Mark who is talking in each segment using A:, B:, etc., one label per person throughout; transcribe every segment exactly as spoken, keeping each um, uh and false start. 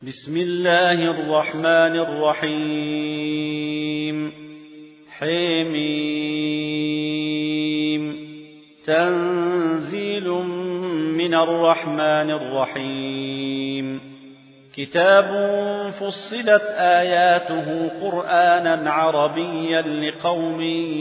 A: بسم الله الرحمن الرحيم حميم تنزيل من الرحمن الرحيم كتاب فصلت آياته قرآنا عربيا لقوم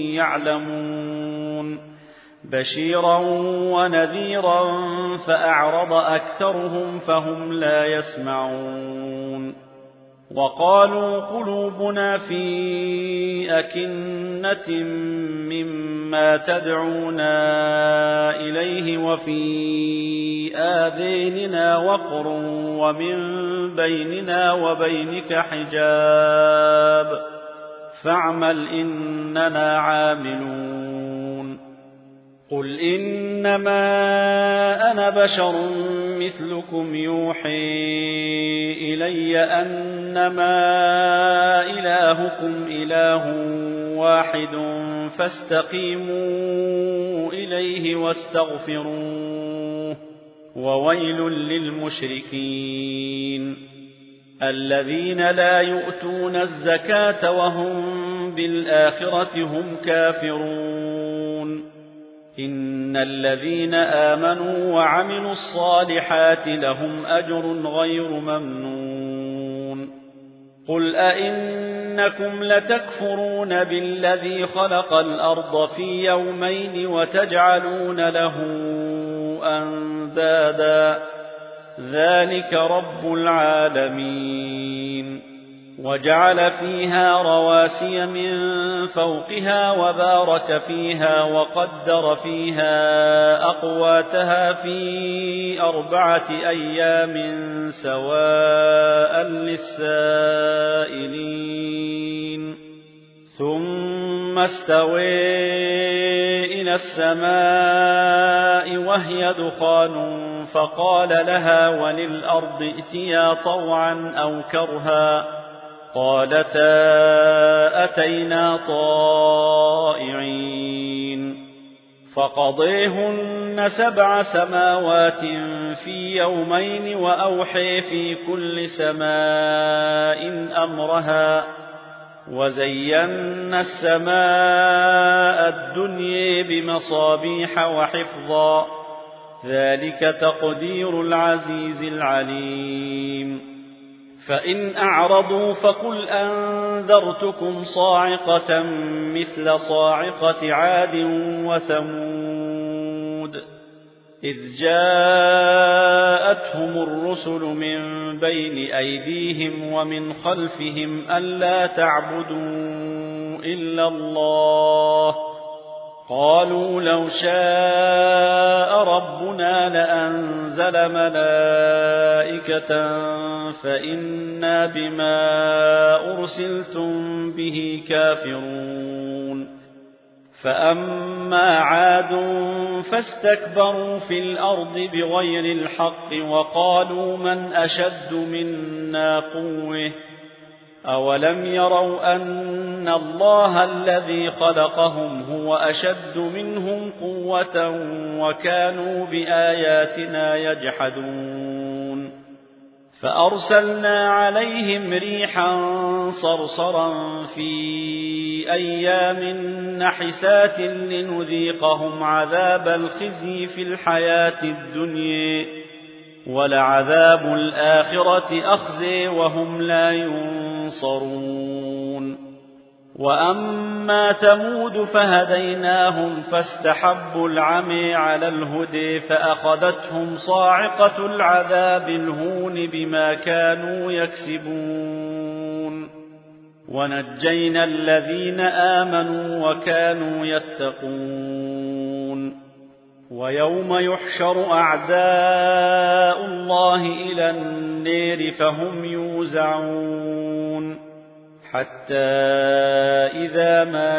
A: يعلمون بشيرا ونذيرا فأعرض أكثرهم فهم لا يسمعون وقالوا قلوبنا في أكنة مما تدعونا إليه وفي آذاننا وقر ومن بيننا وبينك حجاب فاعمل إننا عاملون قل إنما أنا بشر مثلكم يوحي إلي أنما إلهكم إله واحد فاستقيموا إليه واستغفروه وويل للمشركين الذين لا يؤتون الزكاة وهم بالآخرة هم كافرون إن الذين آمنوا وعملوا الصالحات لهم أجر غير ممنون قل أئنكم لتكفرون بالذي خلق الأرض في يومين وتجعلون له أندادا ذلك رب العالمين وجعل فيها رواسي من فوقها وبارك فيها وقدر فيها أقواتها في أربعة أيام سواء للسائلين ثم استوى إلى السماء وهي دخان فقال لها وللأرض ائتيا طوعا أو كرها قالتا أتينا طائعين فقضيهن سبع سماوات في يومين وأوحي في كل سماء أمرها وزينا السماء الدنيا بمصابيح وحفظا ذلك تقدير العزيز العليم فإن أعرضوا فقل أنذرتكم صاعقة مثل صاعقة عاد وثمود إذ جاءتهم الرسل من بين أيديهم ومن خلفهم ألا تعبدوا إلا الله قالوا لو شاء ربنا لأنزل ملائكة فإنا بما أرسلتم به كافرون فأما عاد فاستكبروا في الأرض بغير الحق وقالوا من أشد منا قوة أولم يروا أن الله الذي خلقهم هو أشد منهم قوة وكانوا بآياتنا يجحدون فأرسلنا عليهم ريحا صرصرا في أيام نحسات لنذيقهم عذاب الخزي في الحياة الدنيا ولعذاب الآخرة أخزي وهم لا ينصرون وأما ثمود فهديناهم فاستحبوا العمي على الهدى فأخذتهم صاعقة العذاب الهون بما كانوا يكسبون ونجينا الذين آمنوا وكانوا يتقون ويوم يحشر أعداء الله إلى النار فهم يوزعون حتى إذا ما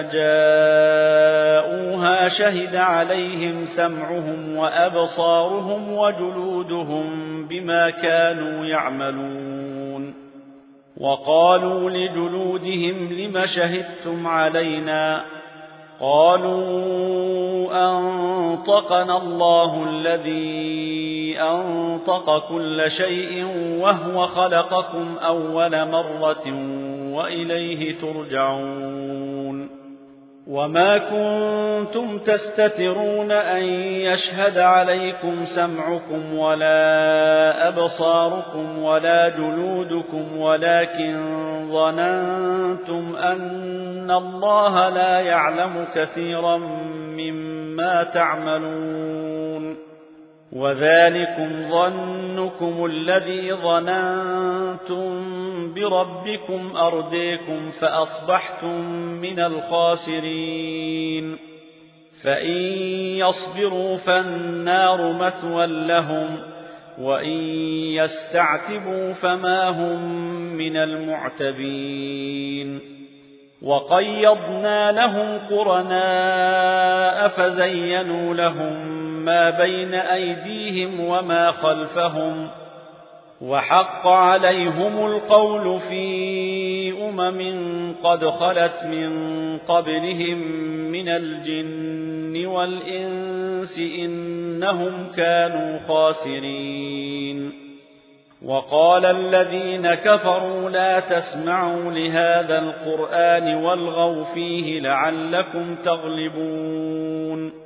A: جاءوها شهد عليهم سمعهم وأبصارهم وجلودهم بما كانوا يعملون وقالوا لجلودهم لم شهدتم علينا قالوا أنطقنا الله الذي أنطق كل شيء وهو خلقكم أول مرة وإليه ترجعون وما كنتم تستترون أن يشهد عليكم سمعكم ولا أبصاركم ولا جلودكم ولكن ظننتم أن الله لا يعلم كثيرا مما تعملون وذلكم ظنكم الذي ظننتم بربكم أرديكم فأصبحتم من الخاسرين فإن يصبروا فالنار مثوى لهم وإن يستعتبوا فما هم من المعتبين وقيضنا لهم قرناء فزينوا لهم ما بين أيديهم وما خلفهم وحق عليهم القول في أمم قد خلت من قبلهم من الجن والإنس إنهم كانوا خاسرين وقال الذين كفروا لا تسمعوا لهذا القرآن والغوا فيه لعلكم تغلبون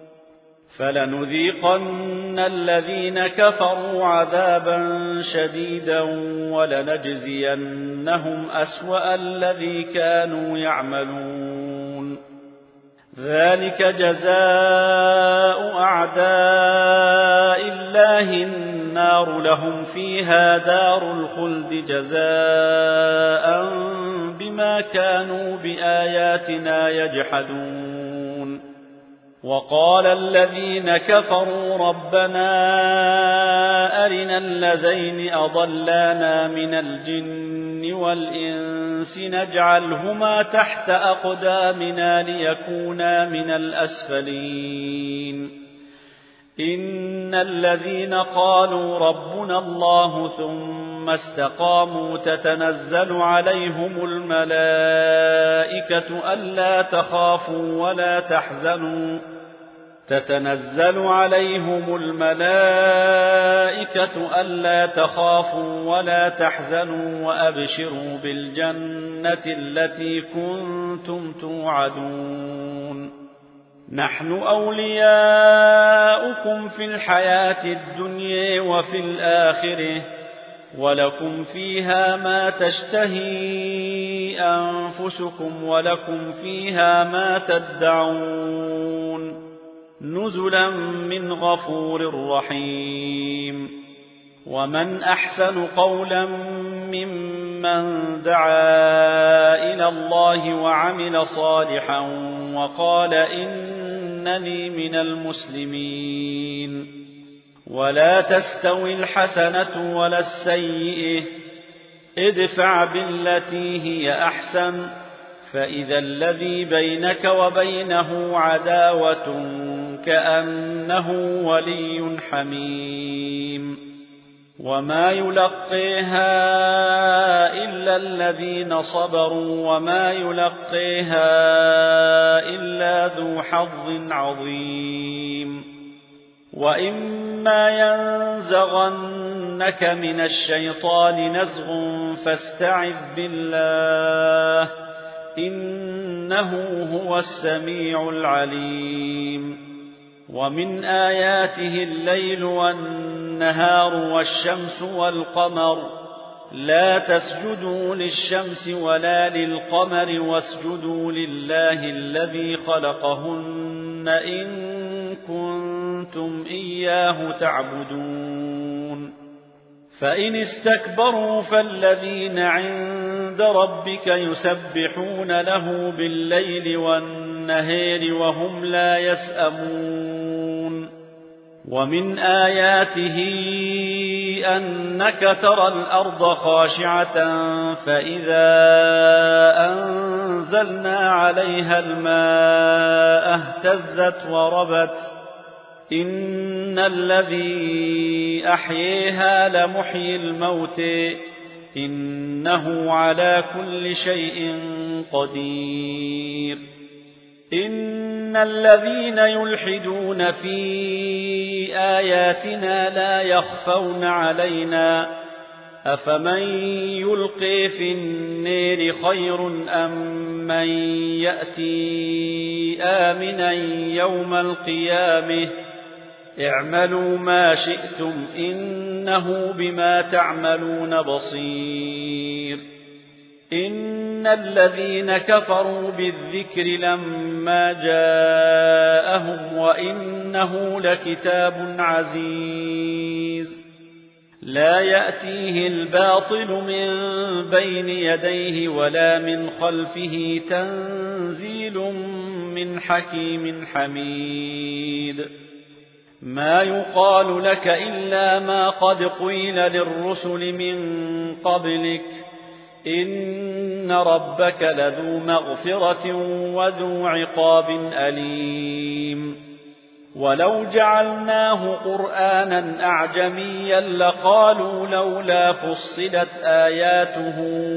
A: فلنذيقن الذين كفروا عذابا شديدا ولنجزينهم أسوأ الذي كانوا يعملون ذلك جزاء أعداء الله النار لهم فيها دار الخلد جزاء بما كانوا بآياتنا يجحدون وقال الذين كفروا ربنا أرنا الذين أضلانا من الجن والإنس نجعلهما تحت أقدامنا ليكونا من الأسفلين إن الذين قالوا ربنا الله ثم استقاموا تتنزل عليهم الملائكة ألا تخافوا ولا تحزنوا تتنزل عليهم الملائكة ألا تخافوا ولا تحزنوا وأبشروا بالجنة التي كنتم توعدون نحن أولياؤكم في الحياة الدنيا وفي الآخرة ولكم فيها ما تشتهي أنفسكم ولكم فيها ما تدعون نزلا من غفور رحيم ومن أحسن قولا ممن دعا إلى الله وعمل صالحا وقال إنني من المسلمين ولا تستوي الحسنة ولا السيئة ادفع بالتي هي أحسن فإذا الذي بينك وبينه عداوة كأنه ولي حميم وما يلقيها إلا الذين صبروا وما يلقيها إلا ذو حظ عظيم وإما ينزغنك من الشيطان نزغ فاستعذ بالله إنه هو السميع العليم ومن آياته الليل والنهار والشمس والقمر لا تسجدوا للشمس ولا للقمر واسجدوا لله الذي خلقهن إن كنتم إياه تعبدون فإن استكبروا فالذين عند ربك يسبحون له بالليل والنهار وهم لا يسأمون ومن آياته أنك ترى الأرض خاشعة فإذا أنزلنا عليها الماء اهتزت وربت إن الذي أحييها لمحيي الموت إنه على كل شيء قدير إن الذين يلحدون في آياتنا لا يخفون علينا أفمن يلقي في النار خير أم من يأتي آمنا يوم القيامة اعملوا ما شئتم إنه بما تعملون بصير إن الذين كفروا بالذكر لما جاءهم وإنه لكتاب عزيز لا يأتيه الباطل من بين يديه ولا من خلفه تنزيل من حكيم حميد ما يقال لك إلا ما قد قيل للرسل من قبلك إن ربك لذو مغفرة وذو عقاب أليم ولو جعلناه قرآنا أعجميا لقالوا لولا فصلت آياته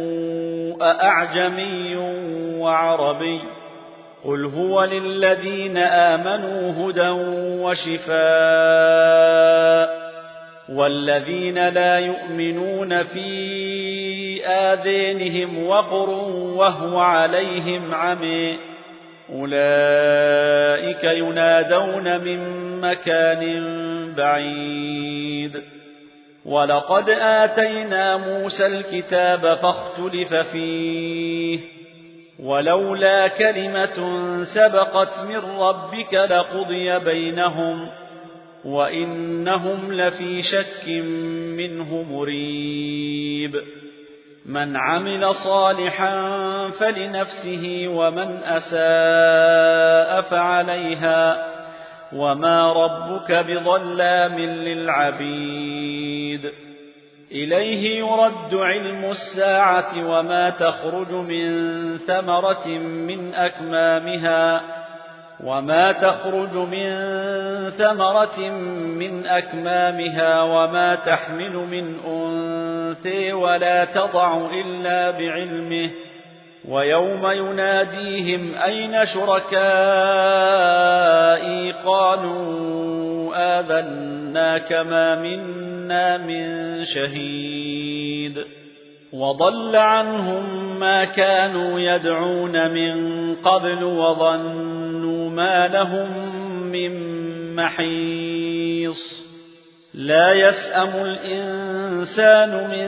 A: أأعجمي وعربي قل هو للذين آمنوا هدى وشفاء والذين لا يؤمنون في آذانهم وقر وهو عليهم عمي أولئك ينادون من مكان بعيد ولقد آتينا موسى الكتاب فاختلف فيه ولولا كلمة سبقت من ربك لقضي بينهم وإنهم لفي شك منه مريب من عمل صالحا فلنفسه ومن أساء فعليها وما ربك بظلام للعبيد إليه يرد علم الساعة وما تخرج من ثمرة من أكمامها وما تخرج من ثمرة من أكمامها وما تحمل من أنثى ولا تضع إلا بعلمه ويوم يناديهم أين شركائي قالوا آذناك ما منا من شهيد وضل عنهم ما كانوا يدعون من قبل وظنوا ما لهم من محيص لا يسأم الإنسان من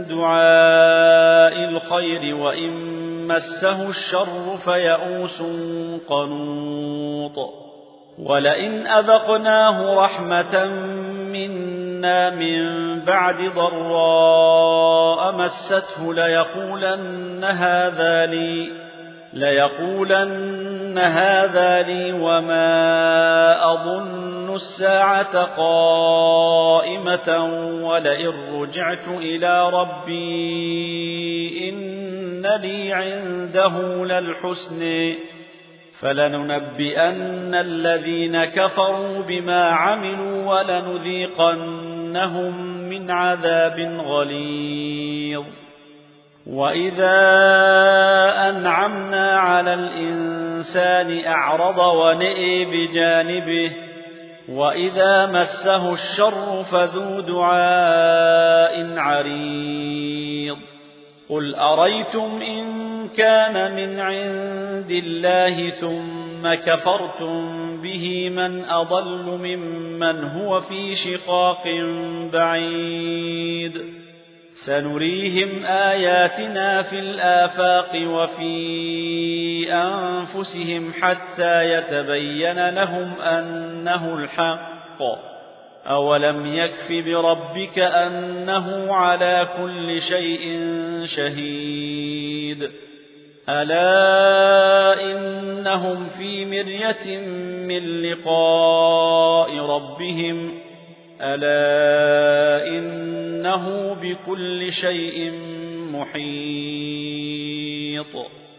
A: دعاء الخير وإن مسه الشر فيئوس قنوط ولئن أذقناه رحمة منا من بعد ضراء مسته ليقولن هذا لي ليقولن هذا لي وما أظن الساعة قائمة ولئن رجعت إلى ربي إن لي عنده للحسن فلننبئن الذين كفروا بما عملوا ولنذيقنهم من عذاب غليظ وإذا أنعمنا على الإنسان أعرض ونئي بجانبه وإذا مسه الشر فذو دعاء عريض قل أريتم إن كان من عند الله ثم كفرتم به من أضل ممن هو في شقاق بعيد سنريهم آياتنا في الآفاق وفي أنفسهم حتى يتبين لهم أنه الحق أولم يكف بربك أنه على كل شيء شهيد ألا إنهم في مرية من لقاء ربهم ألا إنه بكل شيء محيط